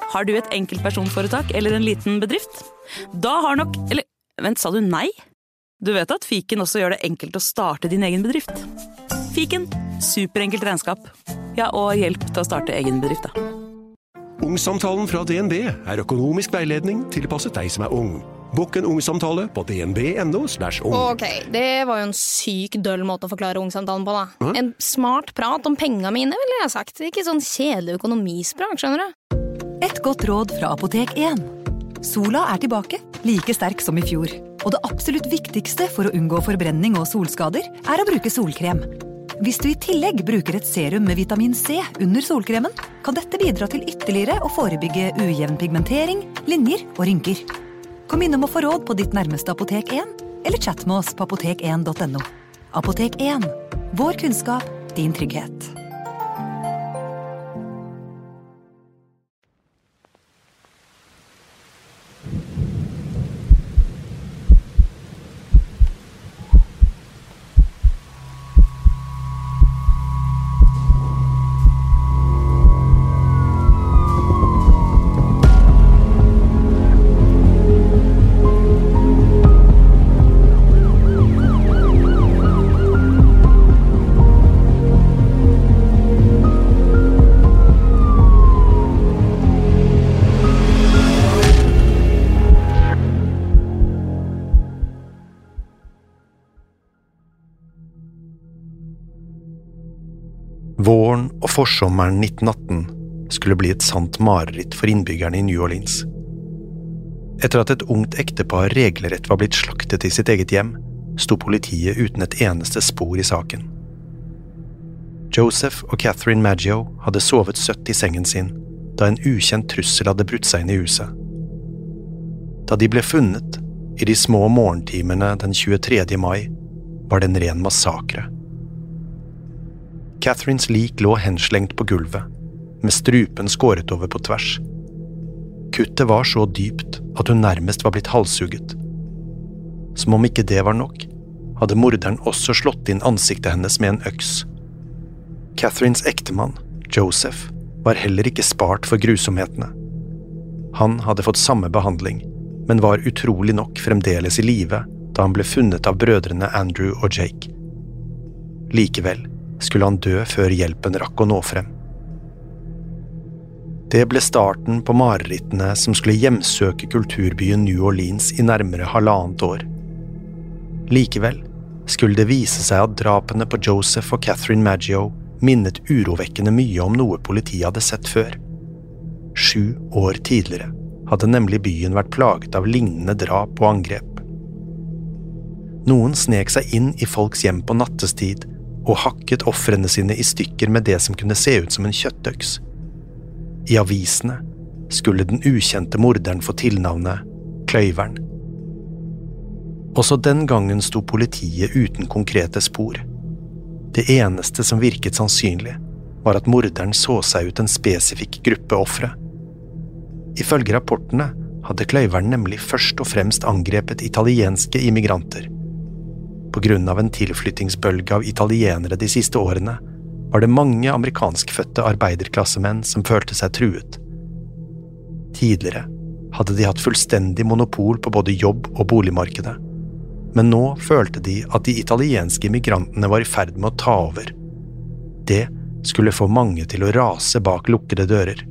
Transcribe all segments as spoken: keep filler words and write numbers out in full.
Har du et enkeltpersonforetak eller en liten bedrift? Da har nok... Eller, vent, sa du nei? Du vet at Fiken også gjør det enkelt å starte din egen bedrift. Fiken, superenkelt regnskap. Ja, og hjelp til å starte egen bedrift, da. Ungsamtalen fra D N B er økonomisk veiledning tilpasset deg som er ung. Bokk en ungsamtale på dnb.no slash ung. Ok, det var jo en syk døll måte å forklare ungsamtalen på da. Hæ? En smart prat om pengene mine, ville jeg sagt. Ikke sånn kjedelig økonomisprat, skjønner du? Et godt råd fra Apotek én. Sola er tilbake, like sterk som i fjor. Og det absolutt viktigste for å unngå forbrenning og solskader er å bruke solkrem. Hvis du i tillegg bruker et serum med vitamin C under solkremen, kan dette bidra til ytterligere å forebygge ujevn pigmentering, linjer og rynker. Kom innom å få råd på ditt nærmeste Apotek én, eller chat med oss på apotek én punktum no. Apotek én. Vår kunnskap, din trygghet. Våren og forsommeren nitten atten skulle bli et sant mareritt for innbyggerne i New Orleans. Etter at et ungt ektepar regelrett var blitt slaktet i sitt eget hjem, sto politiet uten et eneste spor i saken. Joseph og Catherine Maggio hadde sovet søtt i sengen sin da en ukjent trussel hadde brutt seg inn i huset. Da de ble funnet, i de små morgentimene den tjuetredje mai, var det en ren massakre. Catherines lik lå henslengt på gulvet, med strupen skåret over på tvers. Kuttet var så dypt at hun nærmest var blitt halshugget. Som om ikke det var nok, hadde morderen også slått inn ansiktet hennes med en øks. Catherines ektemann, Joseph, var heller ikke spart for grusomhetene. Han hadde fått samme behandling, men var utrolig nok fremdeles i live da han ble funnet av brødrene Andrew og Jake. Likevel skulle han dø før hjelpen rakk å nå frem. Det ble starten på marerittene som skulle hjemsøke kulturbyen New Orleans i nærmere halvannet år. Likevel skulle det vise seg at drapene på Joseph og Catherine Maggio minnet urovekkende mye om noe politiet hadde sett før. Sju år tidligere hadde nemlig byen vært plaget av lignende drap og angrep. Noen snek seg inn i folks hjem på nattestid og hakket ofrene sine i stykker med det som kunne se ut som en kjøttøks. I avisene skulle den ukjente morderen få tilnavnet Kløyveren. Også den gangen sto politiet uten konkrete spor. Det eneste som virket sannsynlig var at morderen så seg ut en spesifikk gruppe ofre. Ifølge rapportene hadde Kløyveren nemlig først og fremst angrepet italienske immigranter. På grunn av en tilflyttingsbølge av italienere de siste årene, var det mange amerikanskfødte arbeiderklassemenn som følte seg truet. Tidligere hadde de hatt fullstendig monopol på både jobb og boligmarkedet, men nå følte de at de italienske immigrantene var i ferd med å ta over. Det skulle få mange til å rase bak lukkede dører.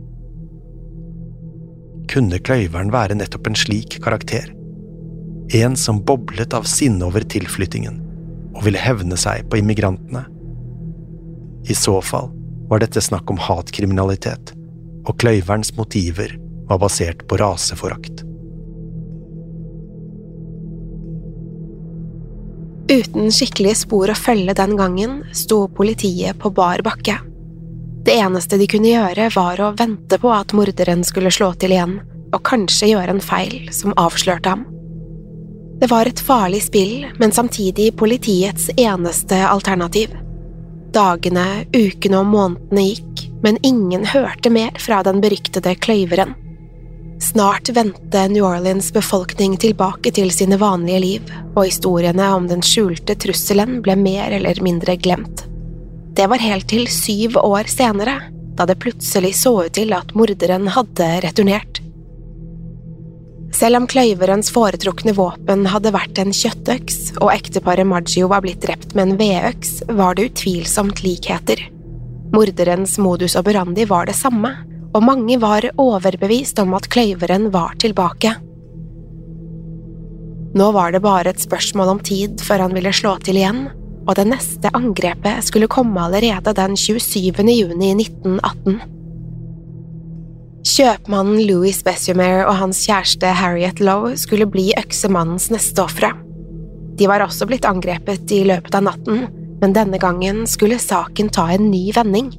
Kunne Kløyveren være nettopp en slik karakter? En som boblet av sinne over tilflyttingen, og ville hevne seg på immigrantene. I så fall var dette snakk om hatkriminalitet, og Kløyverens motiver var basert på raseforakt. Uten skikkelige spor å følge den gangen, sto politiet på bar bakke. Det eneste de kunne gjøre var å vente på at morderen skulle slå til igjen, og kanskje gjøre en feil som avslørte ham. Det var et farlig spill, men samtidig politiets eneste alternativ. Dagene, ukene og månedene gikk, men ingen hørte mer fra den beryktede Kløyveren. Snart vendte New Orleans befolkning tilbake til sine vanlige liv, og historiene om den skjulte trusselen ble mer eller mindre glemt. Det var helt til syv år senere, da det plutselig så ut til at morderen hadde returnert. Selv om kløyverens foretrukne våpen hadde vært en kjøttøks, og ekteparet Maggio var blitt drept med en vedøks, var det utvilsomt likheter. Morderens modus operandi var det samme, og mange var overbevist om at kløyveren var tilbake. Nå var det bare et spørsmål om tid før han ville slå til igjen, og det neste angrepet skulle komme allerede den tjuesyvende juni nitten atten. Kjøpmannen Louis Bessemer og hans kjæreste Harriet Lowe skulle bli øksemannens neste ofre. De var også blitt angrepet i løpet av natten, men denne gangen skulle saken ta en ny vending.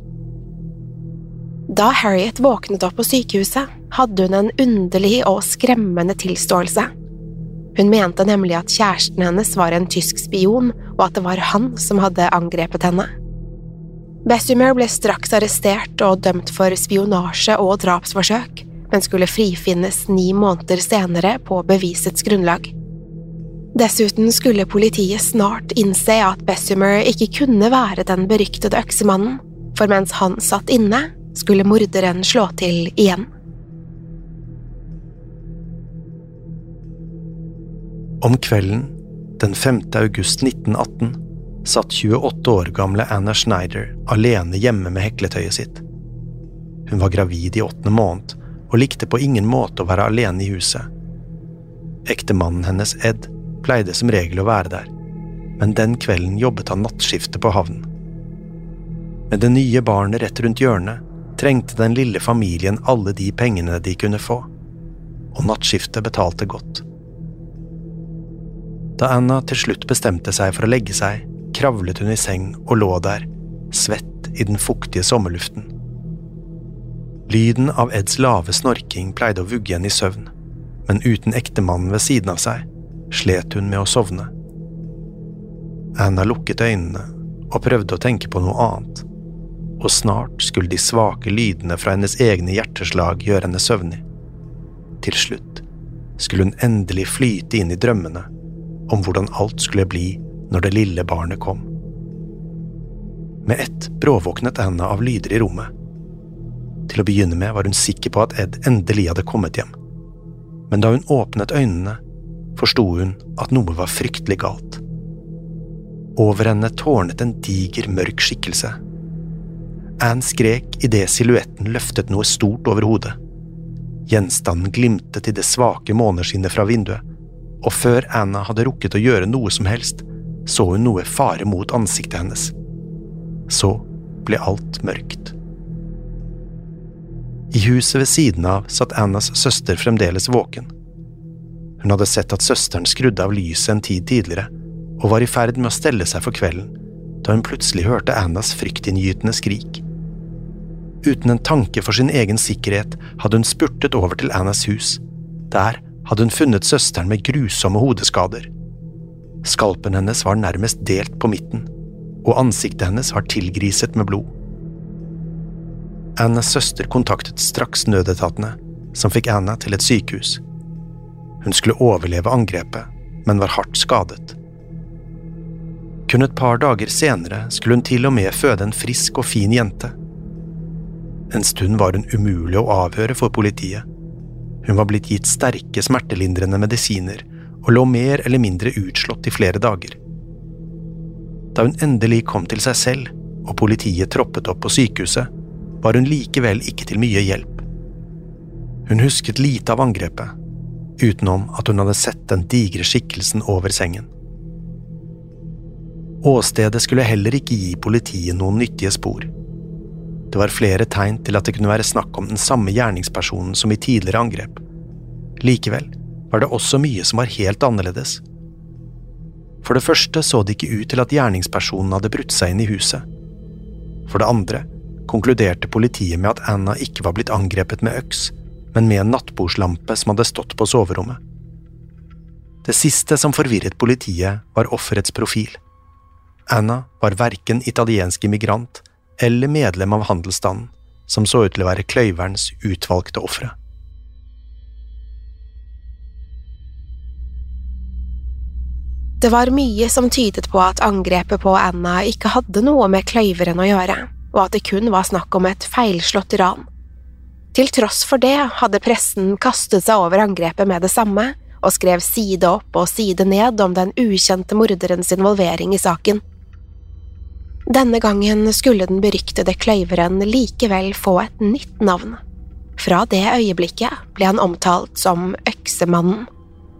Da Harriet våknet opp på sykehuset, hadde hun en underlig og skremmende tilståelse. Hun mente nemlig at kjæresten hennes var en tysk spion, og at det var han som hadde angrepet henne. Bessemer ble straks arrestert og dømt for spionasje og drapsforsøk, men skulle frifinnes ni måneder senere på bevisets grunnlag. Dessuten skulle politiet snart innse at Bessemer ikke kunne være den beryktede øksemannen, for mens han satt inne, skulle morderen slå til igjen. Om kvelden, den femte august nitten atten, satt tjueåtte år gamle Anna Schneider alene hjemme med hekletøyet sitt. Hun var gravid i åttende måned, og likte på ingen måte å være alene i huset. Ektemannen hennes, Ed, pleide som regel å være der, men den kvelden jobbet han nattskifte på havnen. Med det nye barnet rett rundt hjørnet, trengte den lille familien alle de pengene de kunne få, og nattskiftet betalte godt. Da Anna til slutt bestemte seg for å legge seg, kravlet hun i seng og lå der, svett i den fuktige sommerluften. Lyden av Eds lave snorking pleide å vugge henne i søvn, men uten ektemannen ved siden av seg, slet hun med å sovne. Anna lukket øynene og prøvde å tenke på noe annet, og snart skulle de svake lydene fra hennes egne hjerteslag gjøre henne søvnig. Til slutt skulle hun endelig flyte inn i drømmene om hvordan alt skulle bli når det lille barnet kom. Med ett bråvåknet Anna av lyder i rommet. Til å begynne med var hun sikker på at Ed endelig hadde kommet hjem. Men da hun åpnet øynene, forstod hun at noe var fryktelig galt. Over henne tårnet en diger, mørk skikkelse. Anne skrek i det silhuetten løftet noe stort over hodet. Gjenstanden glimtet i det svake måneskinnet fra vinduet, og før Anna hadde rukket å gjøre noe som helst, så hun noe fare mot ansiktet hennes. Så ble alt mørkt. I huset ved siden av satt Annas søster fremdeles våken. Hun hadde sett at søsteren skrudde av lyset en tid tidligere, og var i ferd med å stelle seg for kvelden, da hun plutselig hørte Annas fryktinngytende skrik. Uten en tanke for sin egen sikkerhet hadde hun spurtet over til Annas hus. Der hadde hun funnet søsteren med grusomme hodeskader. Skalpen hennes var nærmest delt på midten, og ansiktet hennes var tilgriset med blod. Annas søster kontaktet straks nødetatene, som fikk Anna til et sykehus. Hun skulle overleve angrepet, men var hardt skadet. Kun et par dager senere skulle hun til og med føde en frisk og fin jente. En stund var hun umulig å avhøre for politiet. Hun var blitt gitt sterke smertelindrende medisiner og lå mer eller mindre utslått i flere dager. Da hun endelig kom til seg selv, og politiet troppet opp på sykehuset, var hun likevel ikke til mye hjelp. Hun husket lite av angrepet, utenom at hun hadde sett den digre skikkelsen over sengen. Åstedet skulle heller ikke gi politiet noen nyttige spor. Det var flere tegn til at det kunne være snakk om den samme gjerningspersonen som i tidligere angrep. Likevel var det også mye som var helt annerledes. For det første så det ikke ut til at gjerningspersonen hadde brutt seg inn i huset. For det andre konkluderte politiet med at Anna ikke var blitt angrepet med øks, men med en nattbordslampe som hadde stått på soverommet. Det siste som forvirret politiet var offerets profil. Anna var hverken italiensk immigrant eller medlem av handelsstanden, som så ut til å være kløyverens utvalgte ofre. Det var mye som tydet på at angrepet på Anna ikke hadde noe med kløyveren å gjøre, og at det kun var snakk om et feilslått ran. Til tross for det hadde pressen kastet seg over angrepet med det samme, og skrev side opp og side ned om den ukjente morderens involvering i saken. Denne gangen skulle den beryktede kløyveren likevel få et nytt navn. Fra det øyeblikket ble han omtalt som Øksemannen.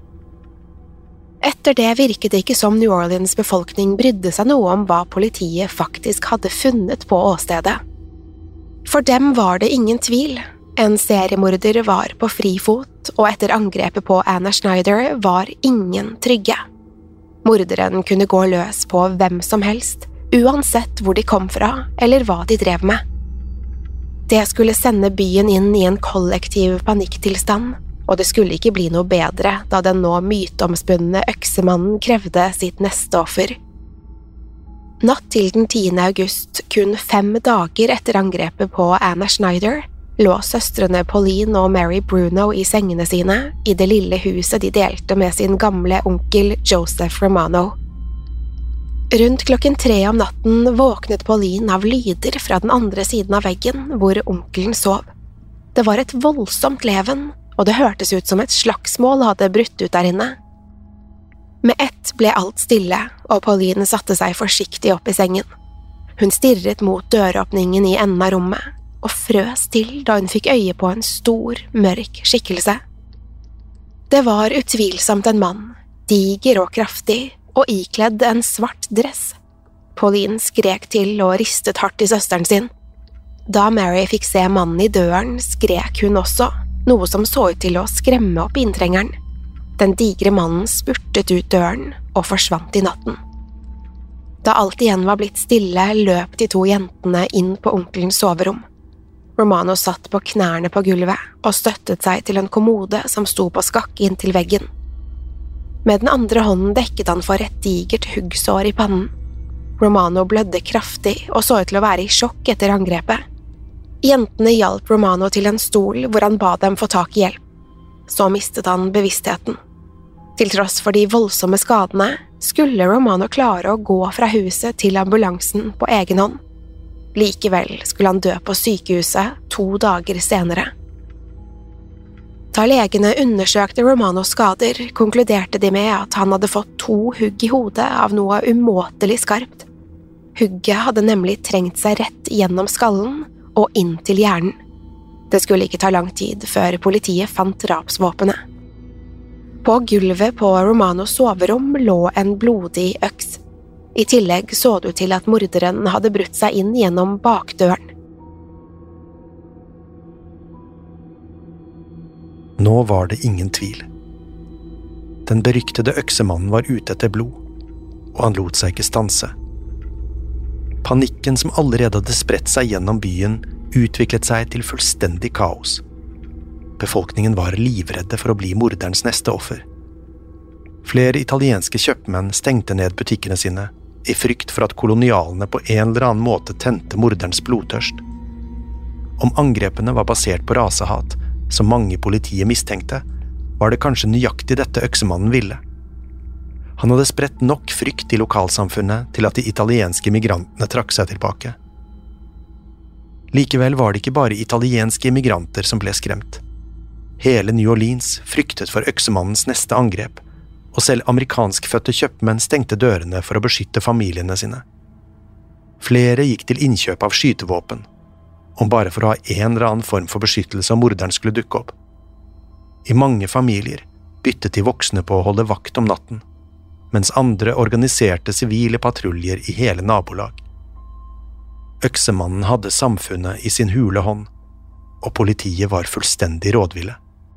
Etter det virket det ikke som New Orleans befolkning brydde seg noe om hva politiet faktisk hadde funnet på åstedet. For dem var det ingen tvil. En seriemorder var på frifot, og etter angrepet på Anna Schneider var ingen trygge. Morderen kunne gå løs på hvem som helst, uansett hvor de kom fra eller hva de drev med. Det skulle sende byen inn i en kollektiv panikktilstand, og det skulle ikke bli noe bedre da den nå myteomspunne Øksemannen krevde sitt neste offer. Natt til den tiende august, kun fem dager etter angrepet på Anna Schneider, lå søstrene Pauline og Mary Bruno i sengene sine i det lille huset de delte med sin gamle onkel Joseph Romano. Rundt klokken tre om natten våknet Pauline av lyder fra den andre siden av veggen hvor onkelen sov. Det var et voldsomt leven, og det hørtes ut som et slagsmål hadde brutt ut der inne. Med ett ble alt stille, og Pauline satte seg forsiktig opp i sengen. Hun stirret mot døråpningen i enden av rommet, og frøs til da hun fikk øye på en stor, mørk skikkelse. Det var utvilsomt en mann, diger og kraftig, og ikledd en svart dress. Pauline skrek til og ristet hardt i søsteren sin. Da Mary fikk se mannen i døren, skrek hun også, noe som så ut til å skremme opp inntrengeren. Den digre mannen spurtet ut døren og forsvant i natten. Da alt igjen var blitt stille, løp de to jentene inn på onkelens soverom. Romano satt på knærne på gulvet og støttet seg til en kommode som sto på skakke inntil veggen. Med den andre hånden dekket han for et digert huggsår i pannen. Romano blødde kraftig og så ut til å være i sjokk etter angrepet. Jentene hjalp Romano til en stol hvor han ba dem få tak i hjelp. Så mistet han bevisstheten. Til tross for de voldsomme skadene skulle Romano klare å gå fra huset til ambulansen på egen hånd. Likevel skulle han dø på sykehuset to dager senere. Da legene undersøkte Romanos skader, konkluderte de med at han hadde fått to hugg i hodet av noe umåtelig skarpt. Hugget hadde nemlig trengt seg rett gjennom skallen og inn til hjernen. Det skulle ikke ta lang tid før politiet fant drapsvåpenet. På gulvet på Romanos soverom lå en blodig øks. I tillegg så det ut til at morderen hadde brutt seg inn gjennom bakdøren. Nå var det ingen tvil. Den beryktede øksemannen var ute etter blod, og han lot seg ikke stanse. Panikken som allerede hadde spredt seg gjennom byen, utviklet seg til fullstendig kaos. Befolkningen var livredde for å bli morderens neste offer. Flere italienske kjøpmenn stengte ned butikkene sine, i frykt for at kolonialene på en eller annen måte tente morderens blodtørst. Om angrepene var basert på rasehat, som mange i politiet mistenkte, var det kanskje nøyaktig dette øksemannen ville. Han hadde spredt nok frykt i lokalsamfunnet til at de italienske migrantene trakk seg tilbake. Likevel var det ikke bare italienske immigranter som ble skremt. Hele New Orleans fryktet for øksemannens neste angrep, og selv amerikanskfødte kjøpmenn stengte dørene for å beskytte familiene sine. Flere gikk til innkjøp av skytevåpen, om bare for å ha en eller annen form for beskyttelse om morderen skulle dukke opp. I mange familier byttet de voksne på å holde vakt om natten, mens andre organiserte sivile patruljer i hele nabolag. Øksemannen hadde samfunnet i sin hule hånd, og politiet var fullstendig rådville.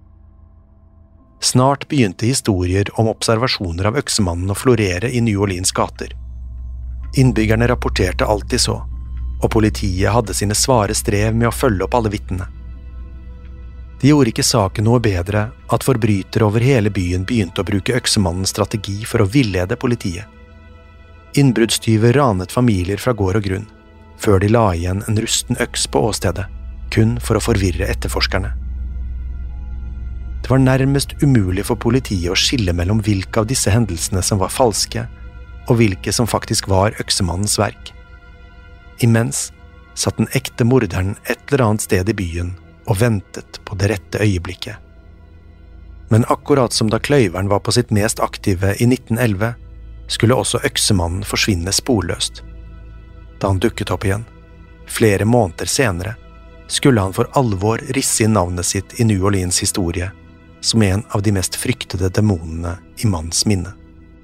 Snart begynte historier om observasjoner av øksemannen å florere i New Orleans gater. Innbyggerne rapporterte alt de så, og politiet hadde sine svare strev med å følge opp alle vitnene. Det gjorde ikke saken noe bedre at forbrytere over hele byen begynte å bruke øksemannens strategi for å villede politiet. Innbruddstyver ranet familier fra gård og grunn, før de la igjen en rusten øks på åstedet, kun for å forvirre etterforskerne. Det var nærmest umulig for politiet å skille mellom hvilke av disse hendelsene som var falske, og hvilke som faktisk var øksemannens verk. Imens satt den ekte morderen et eller annet sted i byen og ventet på det rette øyeblikket. Men akkurat som da kløyveren var på sitt mest aktive i nitten elleve, skulle også øksemannen forsvinne sporløst. Da han dukket opp igjen, flere måneder senere, skulle han for alvor risse inn navnet sitt i New Orleans historie som en av de mest fryktede demonene i manns minne.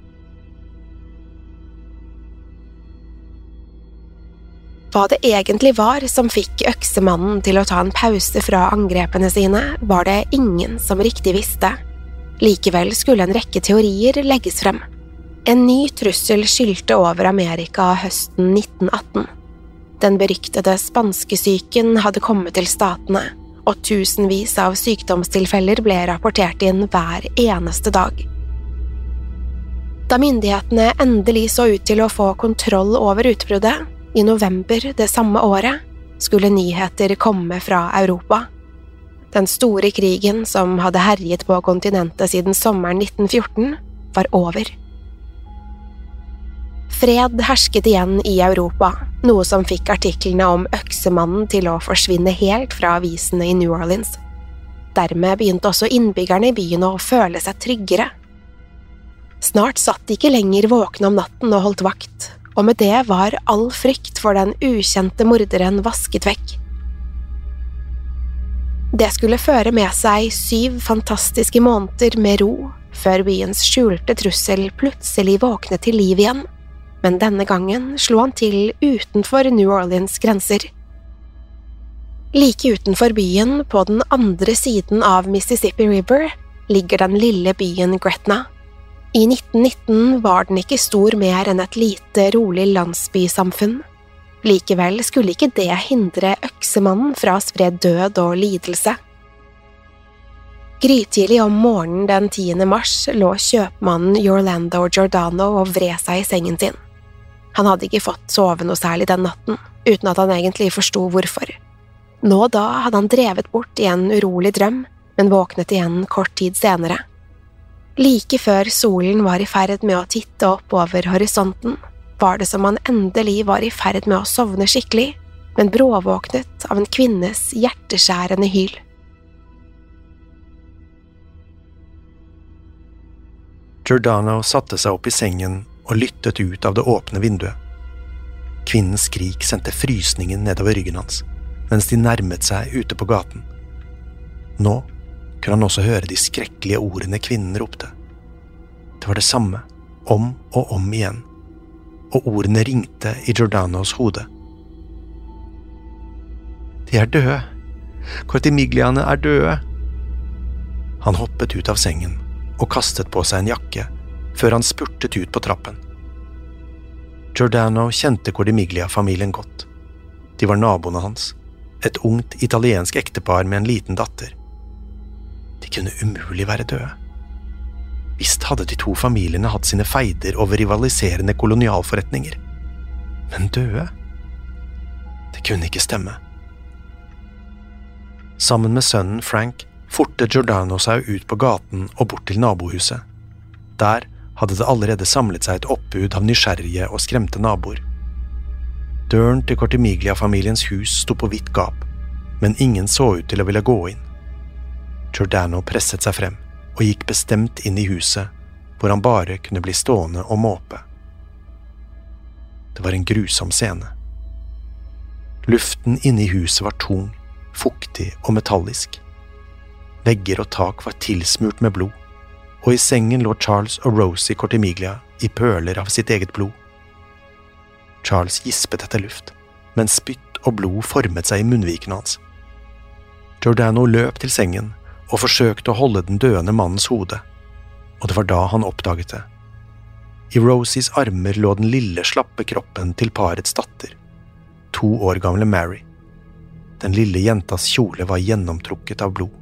Hva det egentlig var som fikk øksemannen til å ta en pause fra angrepene sine, var det ingen som riktig visste. Likevel skulle en rekke teorier legges frem. En ny trussel skylte over Amerika høsten nitten atten. Den beryktede spanskesyken hadde kommet til statene, og tusenvis av sykdomstilfeller ble rapportert inn hver eneste dag. Da myndighetene endelig så ut til å få kontroll over utbruddet, i november det samme året, skulle nyheter komme fra Europa. Den store krigen som hadde herjet på kontinentet siden sommeren nitten fjorten, var over. Fred hersket igjen i Europa, noe som fikk artiklene om øksemannen til å forsvinne helt fra avisene i New Orleans. Dermed begynte også innbyggerne i byen å føle seg tryggere. Snart satt de ikke lenger våkne om natten og holdt vakt, og med det var all frykt for den ukjente morderen vasket vekk. Det skulle føre med seg syv fantastiske måneder med ro, før byens skjulte trussel plutselig våknet til liv igjen, men denne gangen slo han til utenfor New Orleans grenser. Like utenfor byen, på den andre siden av Mississippi River, ligger den lille byen Gretna. I nitten nitten var den ikke stor mer enn et lite, rolig landsbysamfunn. Likevel skulle ikke det hindre øksemannen fra å spre død og lidelse. Grytidlig om morgenen den tiende mars lå kjøpmannen Orlando Giordano og vred seg i sengen sin. Han hadde ikke fått sove noe særlig den natten, uten at han egentlig forstod hvorfor. Nå da hadde han drevet bort i en urolig drøm, men våknet igjen kort tid senere. Like før solen var i ferd med å titte opp over horisonten, var det som han endelig var i ferd med å sovne skikkelig, men bråvåknet av en kvinnes hjerteskjærende hyl. Giordano satte seg opp i sengen og lyttet ut av det åpne vinduet. Kvinnens skrik sendte frysningen nedover ryggen hans, mens de nærmet seg ute på gaten. Nå kunne han også høre de skrekkelige ordene kvinnen ropte. Det var det samme, om og om igjen, og ordene ringte i Giordanos hode. De er døde. Cortimigliane er døde. Han hoppet ut av sengen og kastet på seg en jakke, før han spurtet ut på trappen. Giordano kjente Cortimiglia-familien godt. De var naboene hans, et ungt italiensk ektepar med en liten datter. De kunne umulig være døde. Visst hadde de to familiene hatt sine feider over rivaliserende kolonialforretninger. Men døde? Det kunne ikke stemme. Sammen med sønnen Frank fortet Giordano seg ut på gaten og bort til nabohuset. Der hadde det allerede samlet seg et oppbud av nysgjerrige og skremte naboer. Døren til Cortimiglia-familiens hus sto på vidt gap, men ingen så ut til å ville gå inn. Giordano presset seg frem og gikk bestemt inn i huset, hvor han bare kunne bli stående og måpe. Det var en grusom scene. Luften inne i huset var tung, fuktig og metallisk. Vegger og tak var tilsmurt med blod, og i sengen lå Charles og Rosie Cortimiglia i pøler av sitt eget blod. Charles gispet etter luft, men spytt og blod formet seg i munnviken hans. Giordano løp til sengen og forsøkte å holde den døende mannens hode, og det var da han oppdaget det. I Rosies armer lå den lille, slappe kroppen til parets datter, to år gamle Mary. Den lille jentas kjole var gjennomtrukket av blod.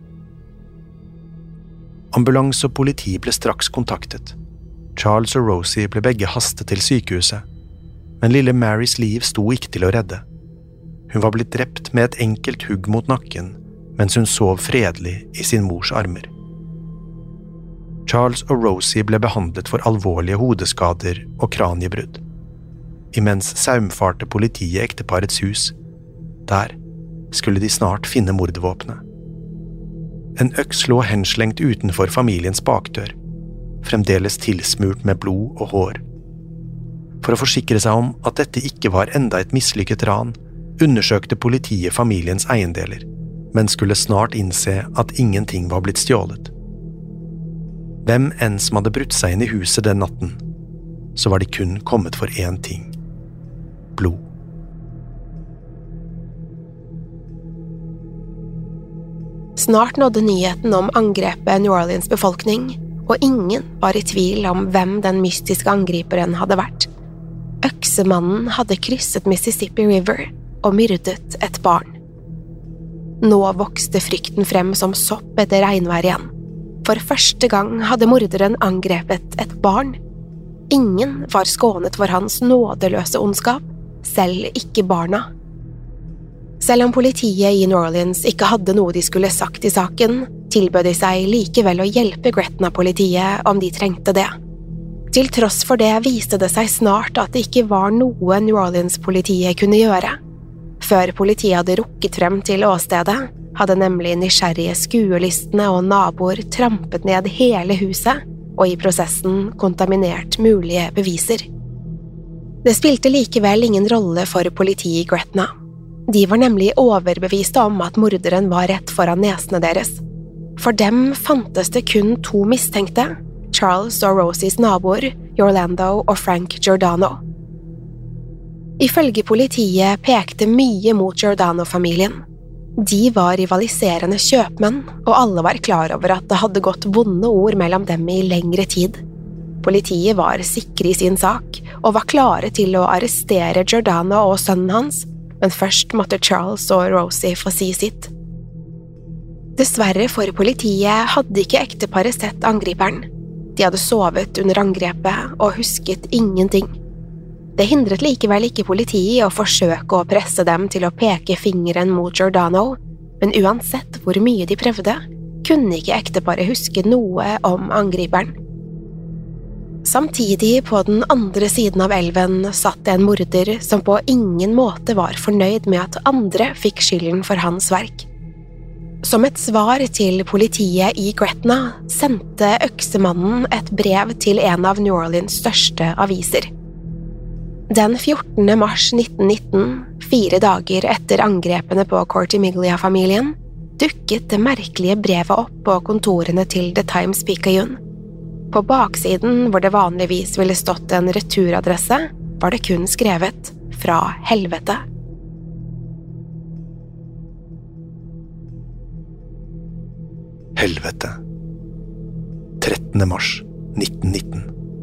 Ambulans og politi ble straks kontaktet. Charles og Rosie ble begge hastet til sykehuset, men lille Marys liv sto ikke til å redde. Hun var blitt drept med et enkelt hugg mot nakken, mens hun sov fredelig i sin mors armer. Charles og Rosie ble behandlet for alvorlige hodeskader og kraniebrudd. Imens saumfarte politiet ekteparets hus, Der skulle de snart finne mordvåpenet. En øks lå henslengt utenfor familiens bakdør, fremdeles tilsmurt med blod og hår. For å forsikre seg om at dette ikke var enda et mislykket ran, undersøkte politiet familiens eiendeler, men skulle snart innse at ingenting var blitt stjålet. Hvem enn som hadde brutt seg inn i huset den natten, så var de kun kommet for én ting: blod. Snart nådde nyheten om angrepet New Orleans befolkning, og ingen var i tvil om hvem den mystiske angriperen hadde vært. Øksemannen hadde krysset Mississippi River og myrdet et barn. Nå vokste frykten frem som sopp etter regnvær igjen. For første gang hadde morderen angrepet et barn. Ingen var skånet for hans nådeløse ondskap, selv ikke barna. Selv om politiet i New Orleans ikke hadde noe de skulle sagt i saken, tilbød de seg likevel å hjelpe Gretna-politiet om de trengte det. Til tross for det viste det seg snart at det ikke var noe New Orleans-politiet kunne gjøre. Før politiet hadde rukket frem til åstedet, hadde nemlig nysgjerrige skuelystne og naboer trampet ned hele huset, og i prosessen kontaminert mulige beviser. Det spilte likevel ingen rolle for politiet i Gretna. De var nemlig overbeviste om at morderen var rett foran nesene deres. For dem fantes det kun to mistenkte, Charles og Rosies naboer, Orlando og Frank Giordano. Ifølge politiet pekte mye mot Giordano-familien. De var rivaliserende kjøpmenn, og alle var klar over at det hadde gått vonde ord mellom dem i lengre tid. Politiet var sikre i sin sak, og var klare til å arrestere Giordano og sønnen hans, men først måtte Charles og Rosie få si sitt. Dessverre for politiet hadde ikke ekteparet sett angriperen. De hadde sovet under angrepet og husket ingenting. Det hindret likevel ikke politiet å forsøke å presse dem til å peke fingeren mot Giordano, men uansett hvor mye de prøvde, kunne ikke ekteparet huske noe om angriperen. Samtidig på den andre siden av elven satt en morder som på ingen måte var fornøyd med at andre fikk skylden for hans verk. Som et svar til politiet i Gretna sendte øksemannen et brev til en av New Orleans største aviser. Den fjortende mars nitten nitten, fire dager etter angrepene på Cortimiglia-familien, dukket det merkelige brevet opp på kontorene til The Times-Picayune. På baksiden, hvor det vanligvis ville stått en returadresse, var det kun skrevet «Fra helvete». Helvete. trettende mars nitten nitten.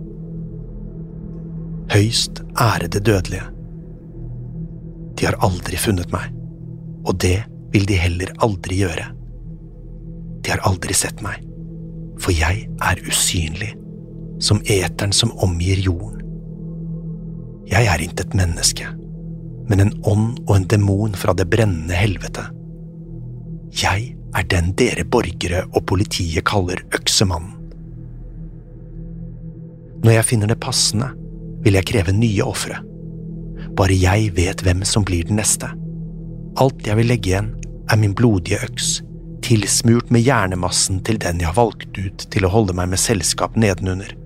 Høyst ærede dødelige. De har aldri funnet meg, og det vil de heller aldri gjøre. De har aldri sett meg. For jeg er usynlig, som eteren som omgir jorden. Jeg er ikke et menneske, men en ånd og en demon fra det brennende helvete. Jeg er den dere borgere og politiet kaller øksemannen. Når jeg finner det passende, vil jeg kreve nye ofre. Bare jeg vet hvem som blir den neste. Alt jeg vil legge igjen er min blodige øks, tilsmurt med hjernemassen til den jeg har valgt ut til å holde meg med selskap nedenunder.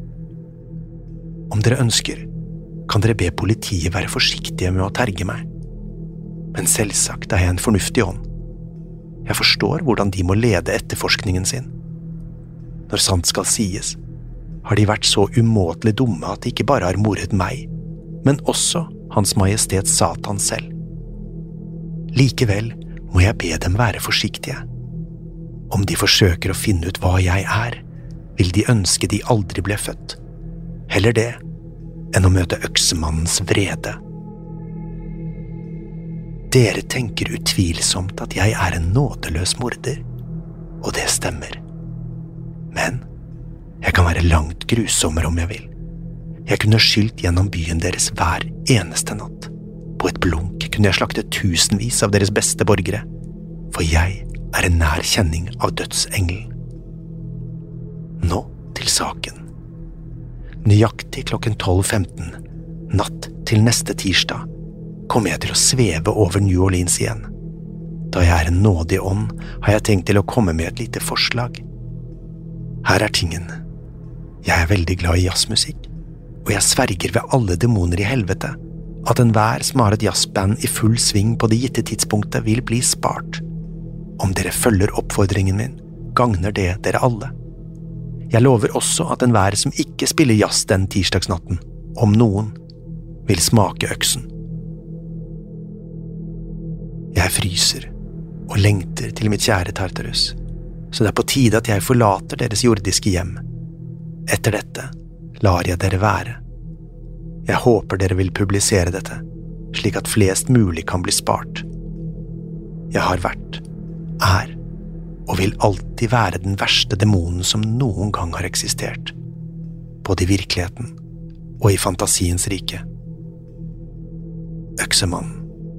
Om dere ønsker, kan dere be politiet være forsiktige med å terge meg. Men selvsagt er jeg en fornuftig ånd. Jeg forstår hvordan de må lede etterforskningen sin. Når sant skal sies, har de vært så umåtelig dumme at de ikke bare har mordet meg, men også Hans Majestet Satan selv. Likevel må jeg be dem være forsiktige. Om de forsøker å finne ut hva jeg er, vil de ønske de aldri ble født. Heller det, enn å møte øksemannens vrede. Dere tenker utvilsomt at jeg er en nådeløs morder, og det stemmer. Men jeg kan være langt grusommere om jeg vil. Jeg kunne skylt gjennom byen deres hver eneste natt. På et blunk kunne jeg slakte tusenvis av deres beste borgere, for jeg er en nær kjenning av dødsengelen. Nå til saken. Nøyaktig klokken tolv femten, natt til neste tirsdag, kommer jeg til å sveve over New Orleans igjen. Da jeg er en nådig ånd, har jeg tenkt til å komme med et lite forslag. Her er tingen. Jeg er veldig glad i jazzmusikk, og jeg sverger ved alle demoner i helvete at enhver som har et jazzband i full sving på det gitte tidspunktet vil bli spart. Om dere følger oppfordringen min, gagner det dere alle. Jeg lover også at enhver som ikke spiller jazz den tirsdagsnatten, om noen, vil smake øksen. Jeg fryser og lengter til mitt kjære Tartarus, så det er på tide at jeg forlater deres jordiske hjem. Etter dette lar jeg dere være. Jeg håper dere vil publisere dette, slik at flest mulig kan bli spart. Jeg har vært, er, og vil alltid være den verste demonen som noen gang har eksistert, både i virkeligheten og i fantasiens rike. Øksemannen.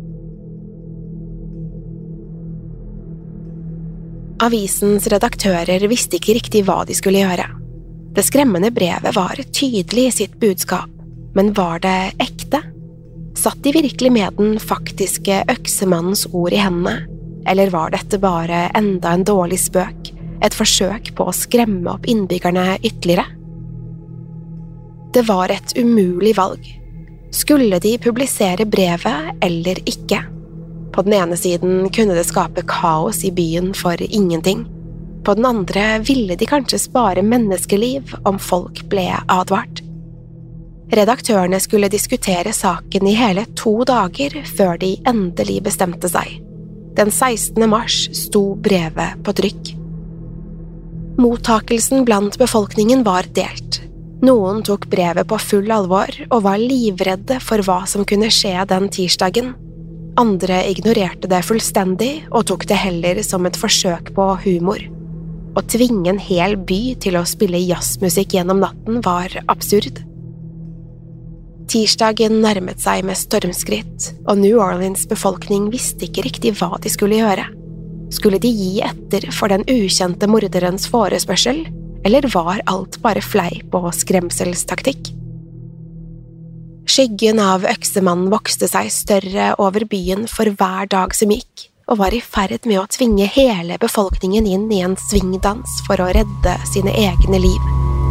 Avisens redaktører visste ikke riktig hva de skulle gjøre. Det skremmende brevet var tydelig i sitt budskap, men var det ekte? Satt de virkelig med den faktiske øksemannens ord i hendene, eller var dette bare enda en dårlig spøk, et forsøk på å skremme opp innbyggerne ytterligere? Det var et umulig valg. Skulle de publisere brevet eller ikke? På den ene siden kunne det skape kaos i byen for ingenting. På den andre ville de kanskje spare menneskeliv om folk ble advart. Redaktørene skulle diskutere saken i hele to dager før de endelig bestemte seg. Den sekstende mars sto brevet på trykk. Mottakelsen blant befolkningen var delt. Noen tok brevet på full alvor og var livredde for hva som kunne skje den tirsdagen. Andre ignorerte det fullstendig og tok det heller som et forsøk på humor. Å tvinge en hel by til å spille jazzmusikk gjennom natten var absurd. Tirsdagen nærmet seg med stormskritt, og New Orleans befolkning visste ikke riktig hva de skulle gjøre. Skulle de gi etter for den ukjente morderens forespørsel, eller var alt bare fleip og skremselstaktikk? Skyggen av øksemannen vokste seg større over byen for hver dag som gikk, og var i ferd med å tvinge hele befolkningen inn i en svingdans for å redde sine egne liv.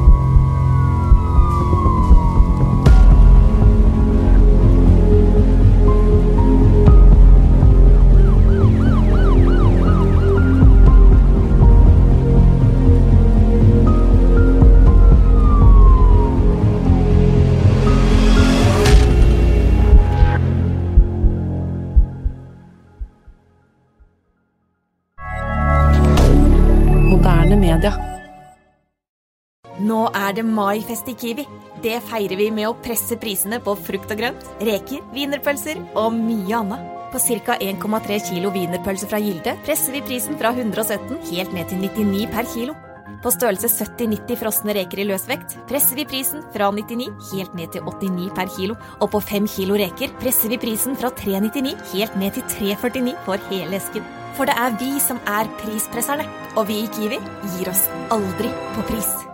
Media. Nå er det maifest i Kiwi. Det feirer vi med å presse prisene på frukt og grønt, reker, wienerpølser og mye annet. På cirka en komma tre kilo wienerpølser fra Gilde presser vi prisen fra hundre og sytten helt ned til nittini per kilo. På størrelse sytti nitti frosne reker i løsvekt presser vi prisen fra nittini helt ned til åttini per kilo, og på fem kilo reker presser vi prisen fra tre nittini helt ned til tre førtini for hele esken. For det er vi som er prispresserne, og vi i Kiwi gir oss aldri på pris.